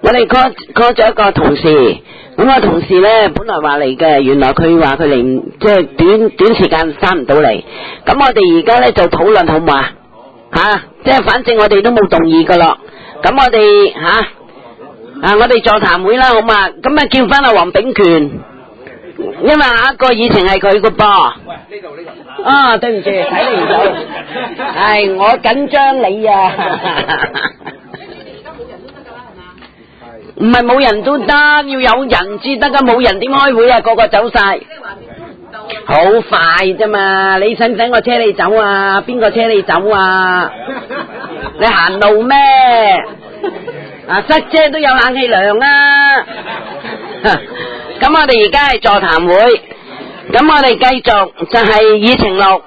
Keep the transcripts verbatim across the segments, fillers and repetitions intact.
我哋 call call 咗一個同事，咁個同事咧本來話嚟嘅，原來佢話佢嚟即係短短時間翻唔到嚟，咁我哋而家咧就討論好唔好啊？吓，即係反正我哋都冇動議噶咯，咁我哋吓啊，我哋座談會啦，好嘛？咁啊叫翻阿黃炳權，因為下一個議程係佢噶噃。喂，呢度呢度。啊，對唔住，睇你唔到，係我緊張你啊。唔係冇人都得，要有人至得噶，冇人點開會啊？個個走晒，好快啫嘛！你使唔使我車你走啊？邊個車你走啊？你行路咩？啊，塞車都有冷氣涼啊！咁我哋而家係座談會，咁我哋繼續就係議程錄。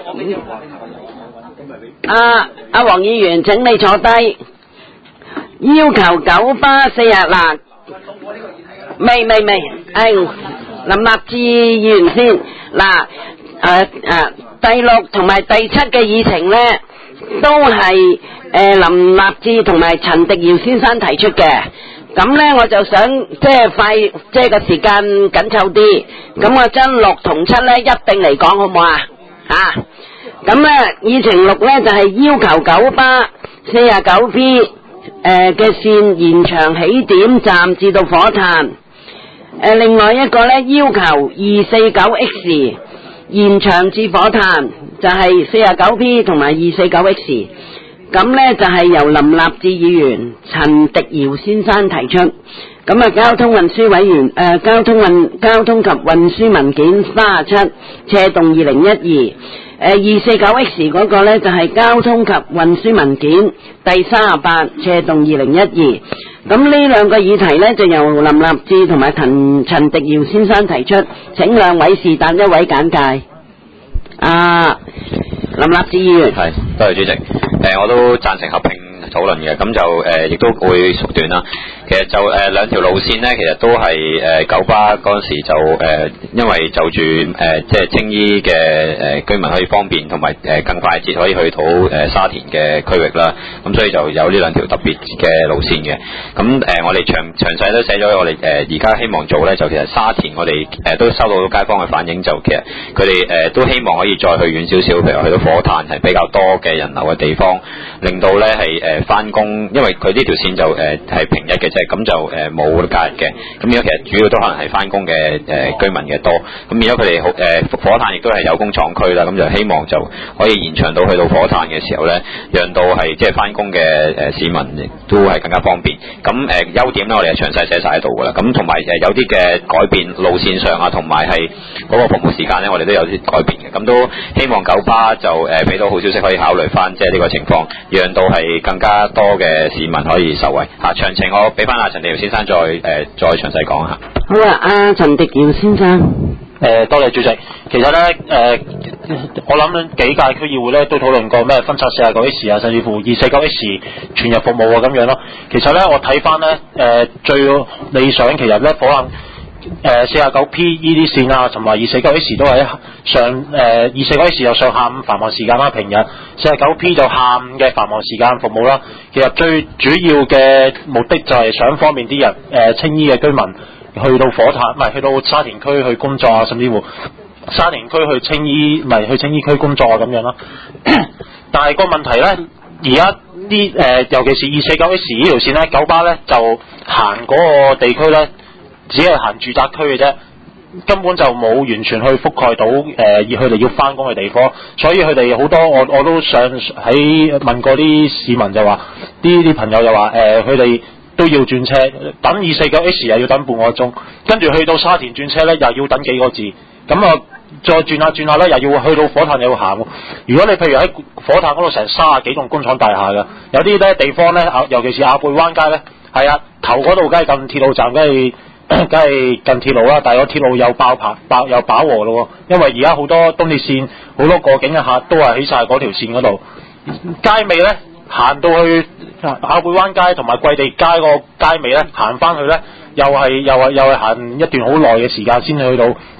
阿阿黃議員，請你坐低。要求九巴四日嗱，未未未，誒，林立志議員先嗱，誒誒，第六同埋第七嘅議程咧，都係誒林立志同埋陳迪堯先生提出嘅，咁咧我就想即係快，即係個時間緊湊啲，咁我將六同七咧一並嚟講好唔好啊？啊，咁咧議程六咧就係要求九巴四十九 P。誒嘅線延長起點站至到火炭，誒另外一個咧要求二四九 X 延長至火炭，就係四十九 P 同埋二四九 X， 咁咧就係由林立志議員、陳迪堯先生提出，咁啊交通運輸委員誒、呃、交通運交通及運輸文件三十七斜動二零一二。誒，二四九 X 嗰個咧就係交通及運輸文件第三十八斜動二零一二，咁呢兩個議題咧就由林立志同埋陳陳迪堯先生提出，請兩位是但一位簡介。啊，林立志議員， 係，多謝主席。誒、呃，我都贊成合併討論嘅，咁就誒亦、呃、都會縮短啦。其實就誒兩條路線咧，其實都係誒、呃、九巴嗰陣時就誒、呃，因為就住誒即係青衣嘅誒、呃、居民可以方便，同埋誒更快捷可以去到誒、呃、沙田嘅區域啦。咁所以就有呢兩條特別嘅路線嘅。咁誒、呃、我哋詳詳細都寫咗，我哋誒而家希望做咧，就其實沙田我哋誒、呃、都收到街坊嘅反映，就其實佢哋誒都希望可以再去遠少少，譬如去到火炭係比較多嘅人流嘅地方，令到咧係誒翻工，因為佢呢條線就誒係、呃、平日嘅。咁就誒冇假日嘅，咁而家其實主要都可能係翻工嘅誒居民嘅多，咁而家佢哋好誒火炭亦都係有工廠區啦，咁就希望就可以延長到去到火炭嘅時候咧，讓到係即係翻工嘅誒市民亦都係更加方便。咁誒、呃、優點咧，我哋係詳細寫晒喺度噶啦。咁同埋誒有啲嘅改變路線上啊，同埋係嗰個服務時間咧，我哋都有啲改變嘅。咁都希望九巴就誒俾到好消息，可以考慮翻即係呢個情況，讓到係更加多嘅市民可以受惠嚇。詳情我俾翻阿陳迪堯先生再誒、呃、再詳細講下。 好啊，阿陳迪堯先生。 誒、呃，多謝主席。其實咧，誒、呃，我諗幾屆區議會咧都討論過咩分拆四十九 X 啊，甚至乎二四九 X 全日服務啊咁樣咯。其實咧，我睇翻咧，誒、呃，最理想其實咧，可能誒四十九 P 呢啲線啊，同埋二四九 X 都係上誒二四九 X 又上下午繁忙時間啦，平日四十九 P 就下午嘅繁忙時間服務啦。其實最主要嘅目的就係想方便啲人誒、呃、青衣嘅居民去到火炭，唔係去到沙田區去工作啊，甚至乎沙田區去青衣，唔係去青衣區工作啊咁樣咯。但係個問題咧，而家啲誒尤其是二四九 X 呢條線咧，九巴咧就行嗰個地區咧，只係行住宅區嘅啫，根本就冇完全去覆蓋到誒要佢哋要翻工嘅地方，所以佢哋好多我我都想喺問過啲市民就話，啲啲朋友又話誒佢哋都要轉車，等二四九 X 又要等半個鐘，跟住去到沙田轉車咧又要等幾個字，咁啊再轉下轉下咧又要去到火炭又要行。如果你譬如喺火炭嗰度成三十幾棟工廠大廈嘅，有啲咧地方咧，尤其是亞貝灣街咧，係啊頭嗰度梗係近鐵路站，梗係梗係近鐵路啦，但係個鐵路又爆棚爆又飽和咯，因為而家好多東鐵線好多過境嘅客都係喺晒嗰條線嗰度，街尾咧行到去亞貝灣街同埋桂地街個街尾咧，行翻去咧又係又係又係行一段好耐嘅時間先去到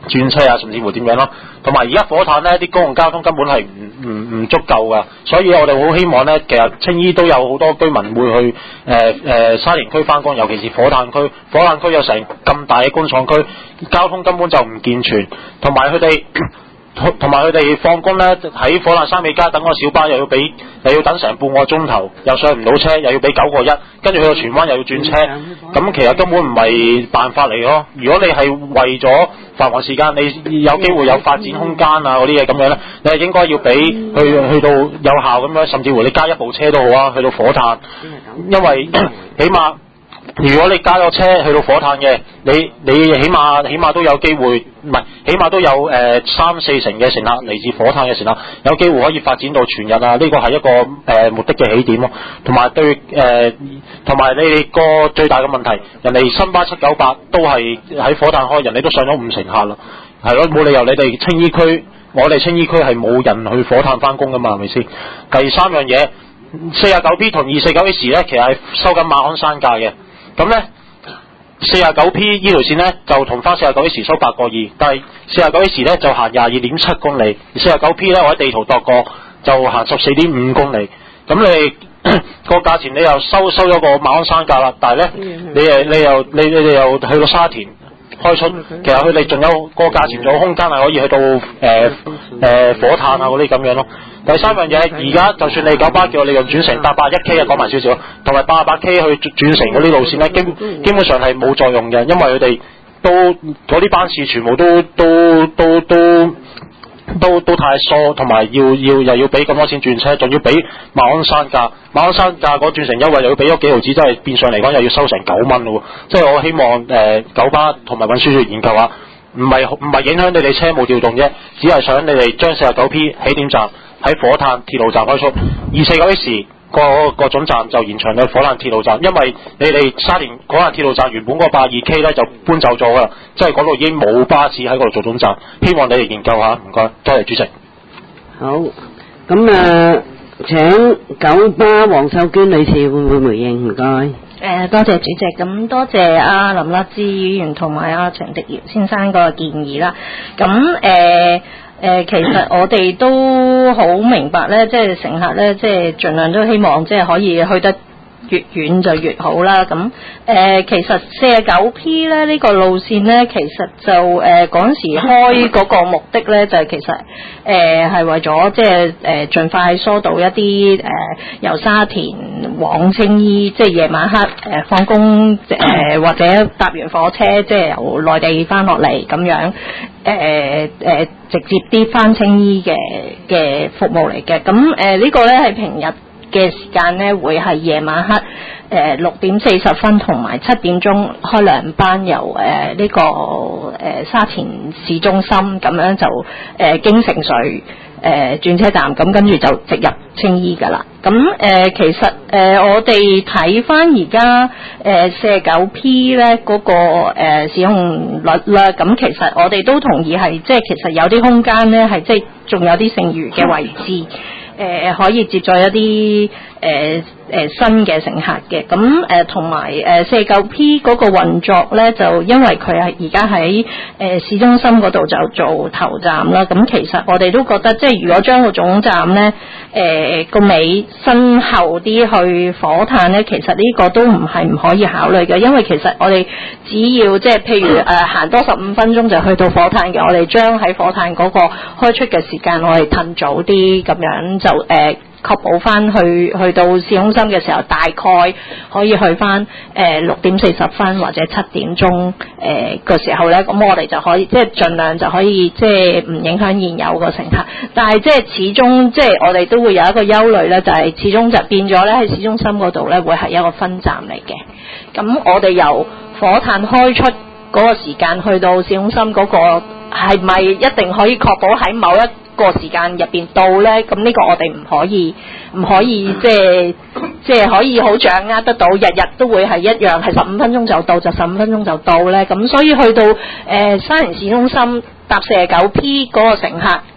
轉車啊，甚至乎點樣咯。同埋而家火炭呢啲公共交通根本係唔唔唔足夠噶，所以我哋好希望呢，其實青衣都有好多居民會去誒誒、呃呃、沙田區翻工，尤其是火炭區。火炭區有成咁大嘅工廠區，交通根本就唔健全，同埋佢哋。同埋佢哋放工咧，喺火炭三美街等個小巴又要俾，又要等成半個鐘頭，又上唔到車，又要俾九個一，跟住去到荃灣又要轉車，咁其實根本唔係辦法嚟咯。如果你係為咗繁忙時間，你有機會有發展空間啊嗰啲嘢咁樣咧，你係應該要俾去去到有效咁樣，甚至乎你加一部車都好啊，去到火炭，因為起碼。如果你加咗車去到火炭嘅，你你起碼起碼都有機會，唔係起碼都有誒、呃、三四成嘅乘客嚟自火炭嘅乘客，有機會可以發展到全日啊！呢、這個係一個誒、呃、目的嘅起點咯。同埋對誒，同、呃、埋你哋個最大嘅問題，人哋新巴七九八都係喺火炭開，人哋都上咗五成客啦，係咯，冇理由你哋青衣區，我哋青衣區係冇人去火炭翻工噶嘛，係咪先？第三樣嘢，四十九 P 同二四九 S 咧，其實係收緊馬鞍山價嘅。咁咧，四十九 P 呢條線咧就同翻四十九 S 收八個二，但係四十九 S 咧就行廿二點七公里，而四十九 P 咧我喺地圖度過就行十四點五公里。咁你個價錢你又收收咗個馬鞍山價啦，但係咧你誒你又你你哋又去到沙田開出，其實佢哋仲有個價錢仲有空間係可以去到誒誒、呃呃、火炭啊嗰啲咁樣咯。第三樣嘢，而家就算你九巴叫我哋用轉乘搭八一 K 啊，講埋少少，同埋八十八 K 去轉乘嗰啲路線咧，基基本上係冇作用嘅，因為佢哋都嗰啲班次全部都都都都都都太疏，同埋要要又要俾咁多錢轉車，仲要俾馬鞍山價，馬鞍山價嗰轉乘優惠又要俾咗幾毫子，真係變相嚟講又要收成九蚊咯。即係我希望誒、呃、九巴同埋運輸署研究下，唔係唔係影響你哋車務調動啫，只係想你哋將四十九 P 起點站喺火炭鐵路站開出，二四九 S 個個總站就延長去火炭鐵路站，因為你哋沙田火炭鐵路站原本嗰八二 K 咧就搬走咗啦，即係嗰度已經冇巴士喺嗰度做總站，希望你哋研究下，唔該，多謝主席。 好，咁啊、呃，請九巴黃秀娟女士會唔會回應？唔該。誒、 呃，多謝主席，咁多謝阿林立志議員同埋阿陳迪堯先生個建議啦，咁誒。呃誒、呃，其實我哋都好明白咧，即係乘客咧，即係盡量都希望即係可以去得越遠就越好啦。咁誒、呃，其實四十九 P 咧呢、這個路線咧，其實就誒嗰陣時開嗰個目的咧，就係、是、其實誒係、呃、為咗即係誒盡快疏導一啲誒、呃、由沙田往青衣，即係夜晚黑誒放工誒或者搭完火車，即係由內地翻落嚟咁樣。誒、呃、誒、呃、直接啲翻青衣嘅嘅服務嚟嘅，咁誒呢個咧係平日嘅時間咧會係夜晚黑誒六點四十分同埋七點鐘開兩班由誒呢、呃這個誒、呃、沙田市中心咁樣就誒、呃、經城隧誒轉車站，咁跟住就直入青衣㗎啦。咁誒、呃、其實誒、呃、我哋睇翻而家誒四十九 P 咧嗰、那個誒、呃、使用率啦，咁其實我哋都同意係即係其實有啲空間咧係即係仲有啲剩餘嘅位置。誒、呃、可以接載一啲誒誒新嘅乘客嘅，咁誒同埋誒四十九 P 嗰個運作咧，就因為佢係而家喺誒市中心嗰度就做頭站啦。咁其實我哋都覺得，即係如果將個總站咧誒個尾身後啲去火炭咧，其實呢個都唔係唔可以考慮嘅，因為其實我哋只要即係譬如誒行、呃、多十五分鐘就去到火炭嘅，我哋將喺火炭嗰個開出嘅時間我哋騰早啲咁樣。就誒、呃、確保翻去去到市中心嘅時候，大概可以去翻誒六點四十分或者七點鐘誒個時候咧，咁我哋就可以即係盡量就可以即係唔影響現有個乘客。但係即係始終即係我哋都會有一個憂慮咧，就係、是、始終就變咗咧喺市中心嗰度咧會係一個分站嚟嘅。咁我哋由火炭開出嗰個時間去到市中心嗰個係咪一定可以確保喺某一個時間入邊到咧？咁呢個我哋唔可以唔可以即係即係可以好掌握得到，日日都會係一樣，係十五分鐘就到就十五分鐘就到咧。咁所以去到誒沙田市中心搭四十九 P 嗰個乘客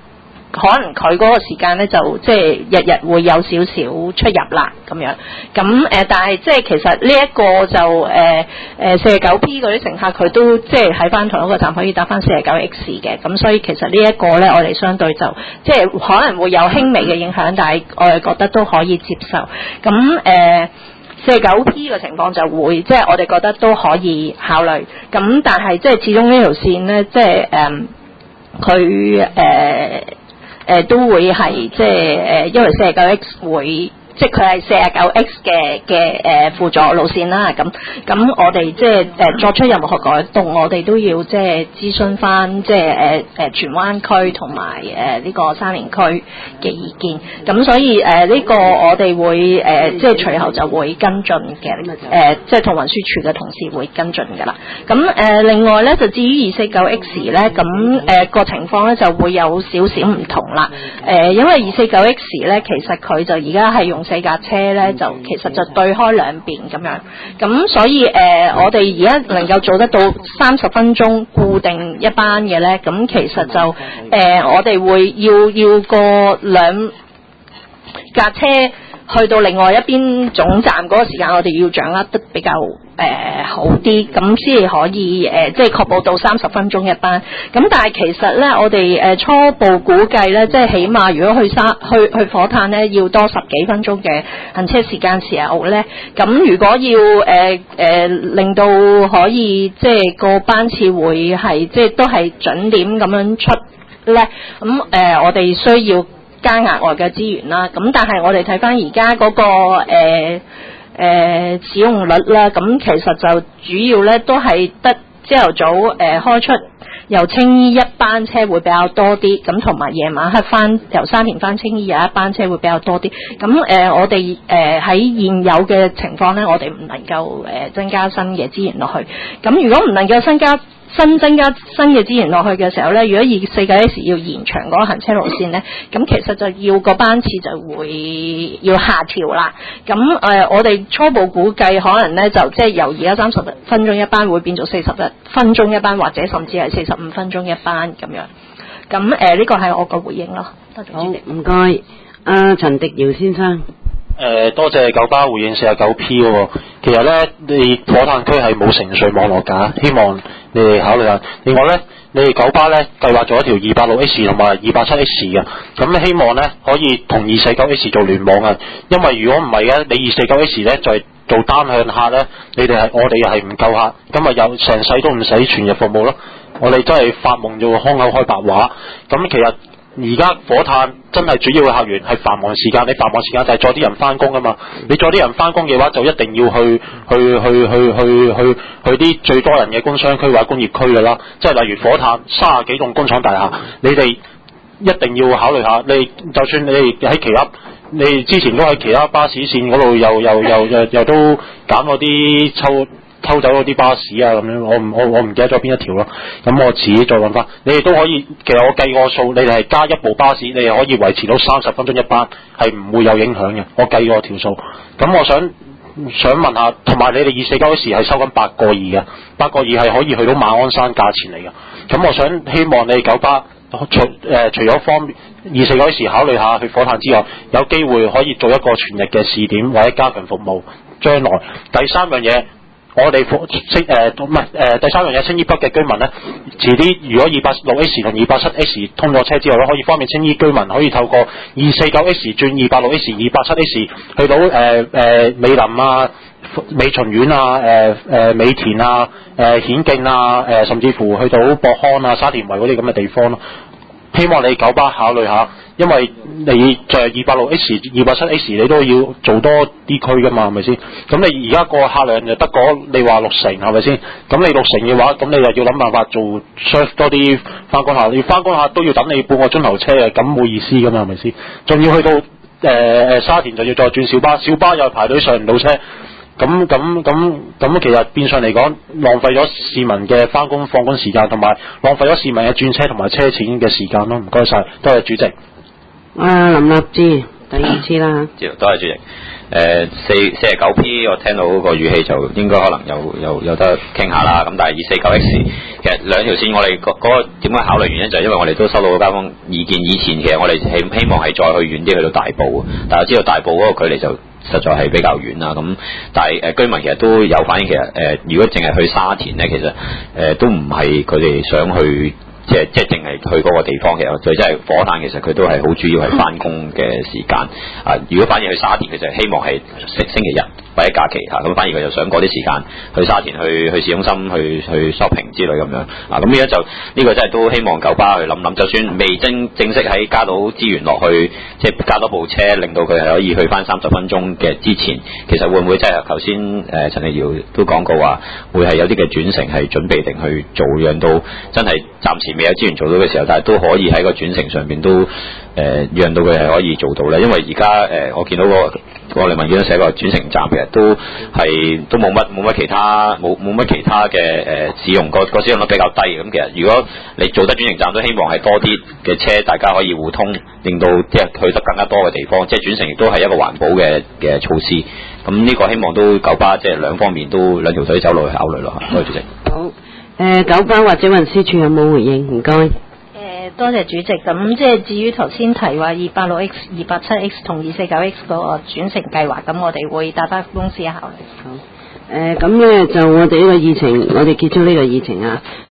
可能佢嗰個時間咧就即係日日會有少少出入啦咁樣。咁誒、呃，但係即係其實呢一個就誒誒四十九 P 嗰啲乘客佢都即係喺翻同一個站可以搭翻四十九 X 嘅。咁所以其實呢一個咧，我哋相對就即係可能會有輕微嘅影響，但係我哋覺得都可以接受。咁誒四十九 P 嘅情況就會即係我哋覺得都可以考慮。咁但係即係始終呢條線咧，即係誒佢誒誒都會係即係誒，因為四十九 X 會。即係佢係四十九 X 嘅嘅誒輔助路線啦，咁咁我哋即係誒作出任何改動，我哋都要即係諮詢翻即係誒誒荃灣區同埋誒呢個沙田區嘅意見，咁所以誒呢、呃這個我哋會誒、呃、即係隨後就會跟進嘅，誒、呃、即係同運輸署嘅同事會跟進㗎啦。咁誒、呃、另外咧就至於二四九 X 咧，咁誒個情況咧就會有少少唔同啦。誒、呃、因為二四九 X 咧其實佢就而家係用四架車咧就其實就對開兩邊咁樣，咁所以誒、呃、我哋而家能夠做得到三十分鐘固定一班嘅咧，咁其實就誒、呃、我哋會要要個兩架車去到另外一邊總站嗰個時間，我哋要掌握得比較誒、呃、好啲，咁先至可以誒、呃、即係確保到三十分鐘一班。咁但係其實咧，我哋誒、呃、初步估計咧，即係起碼如果去沙去去火炭咧，要多十幾分鐘嘅行車時間時候咧，咁如果要誒誒、呃呃、令到可以即係個班次會係即係都係準點咁樣出咧，咁誒、呃、我哋需要加額外嘅資源啦，咁但係我哋睇翻而家嗰個誒、呃呃、使用率啦，咁其實就主要咧都係得朝頭早誒、呃、開出由青衣一班車會比較多啲，咁同埋夜晚黑翻由沙田翻青衣有一班車會比較多啲。咁誒、呃、我哋誒喺現有嘅情況咧，我哋唔能夠誒、呃、增加新嘅資源落去。咁如果唔能夠增加新增加新嘅資源落去嘅時候咧，如果二四九 X 要延長嗰個行車路線咧，咁其實就要個班次就會要下調啦。咁誒、呃，我哋初步估計可能咧就即係由而家三十分鐘一班會變做四十分鐘一班，或者甚至係四十五分鐘一班咁樣。咁誒呢個係我個回應咯。多謝主席。 好，唔該，阿陳迪堯先生。 誒、呃，多謝九巴回應四十九 P 喎。其實咧，你火炭區係冇城隧網絡㗎，希望你哋考慮下。另外咧，你哋九巴咧計劃咗一條二八六 X 同埋二八七 X 嘅，咁希望咧可以同二四九 X 做聯網啊。因為如果唔係嘅，你二四九 X 咧就係、是、做單向客咧，你哋係我哋又係唔夠客，咁啊有成世都唔使全日服務咯。我哋真係發夢做空口開白話。咁其實而家火炭真係主要嘅客源係繁忙時間，你繁忙時間就係載啲人翻工㗎嘛。你載啲人翻工嘅話，就一定要去去去去去去去啲最多人嘅工商區或者工業區㗎啦。即係例如火炭三十幾棟工廠大廈，你哋一定要考慮下。你就算你哋喺其他，你哋之前都喺其他巴士線嗰度又又又又又都減嗰啲抽。偷走嗰啲巴士啊咁樣，我唔我我唔記得咗邊一條咯。咁我遲啲再揾翻。你哋都可以，其實我計個數，你哋係加一部巴士，你哋可以維持到三十分鐘一班，係唔會有影響嘅。我計過條數。咁我想想問下，同埋你哋二四九 X 係收緊八個二嘅，八個二係可以去到馬鞍山價錢嚟嘅。咁我想希望你哋九巴除誒、呃、除咗方便二四九 X 考慮下去火炭之外，有機會可以做一個全日嘅試點或者加強服務。將來第三樣嘢。我哋青誒唔係誒第三樣嘢，青衣北嘅居民咧，遲啲如果二八六 X 同二八七 X 通咗車之後咧，可以方便青衣居民可以透過二四九 X 轉二八六 X、二八七 X 去到誒誒、呃呃、美林啊、美巡苑啊、誒、呃、誒、呃、美田啊、誒、呃、顯徑啊、誒、呃、甚至乎去到博康啊、沙田圍嗰啲咁嘅地方咯。希望你九巴考慮下，因為你就係二八六 X、二八七 X，你都要做多啲區噶嘛，係咪先？咁你而家個客量就得嗰，你話六成係咪先？咁你六成嘅話，咁你又要諗辦法做 serve 多啲翻工客，你翻工客都要等你半個鐘頭車啊，咁冇意思噶嘛，係咪先？仲要去到誒誒、呃、沙田就要再轉小巴，小巴又排隊上唔到車。咁咁咁咁，其實變相嚟講，浪費咗市民嘅翻工放工時間，同埋浪費咗市民嘅轉車同埋車錢嘅時間咯。唔該晒，多謝主席。 啊，林立志，第二次啦。 多謝主席。誒、呃，四四十九 P，我聽到個語氣就應該可能有有有得傾下啦。咁但係二四九 X。 其實兩條線我哋嗰嗰個點解考慮原因就係因為我哋都收到個街坊意見，以前其實我哋希希望係再去遠啲去到大埔，但係我知道大埔嗰個距離就實在係比較遠啦。咁但係誒、呃、居民其實都有反映，其實誒、呃、如果淨係去沙田咧，其實誒、呃、都唔係佢哋想去。即係即係淨係去嗰個地方，其實佢真係火炭，其實佢都係好主要係翻工嘅時間啊。如果反而去沙田，佢就希望係星星期日或者假期嚇，咁、啊、反而佢就想嗰啲時間去沙田去去市中心去去 shopping 之類咁樣啊。咁呢家就呢、呢個真係都希望九巴去諗諗，就算未正正式喺加到資源落去，即係加多部車，令到佢係可以去翻三十分鐘嘅之前，其實會唔會真係頭先誒陳繼堯都講過話，會係有啲嘅轉乘係準備定去做，讓到真係暫時未有資源做到嘅時候，但係都可以喺個轉乘上邊都誒、呃、讓到佢係可以做到咧。因為而家誒我見到、個個嚟文件都寫過轉乘站嘅都係都冇乜冇乜其他冇冇乜其他嘅誒、呃、使用個個使用率比較低嘅。咁其實如果你做得轉乘站，都希望係多啲嘅車大家可以互通，令到即係去得更加多嘅地方。即係轉乘亦都係一個環保嘅嘅措施。咁呢個希望都九巴即係兩方面都兩條腿走路去考慮咯。多謝主席。 好。誒、呃、九巴或者運輸署有冇回應？唔該。誒、 呃、多謝主席。咁即係至於頭先提話二八六 X、二八七 X 同二四九 X 嗰個轉乘計劃，咁我哋會大巴公司考慮。 好。誒咁咧就我哋呢個議程，我哋結束呢個議程啊。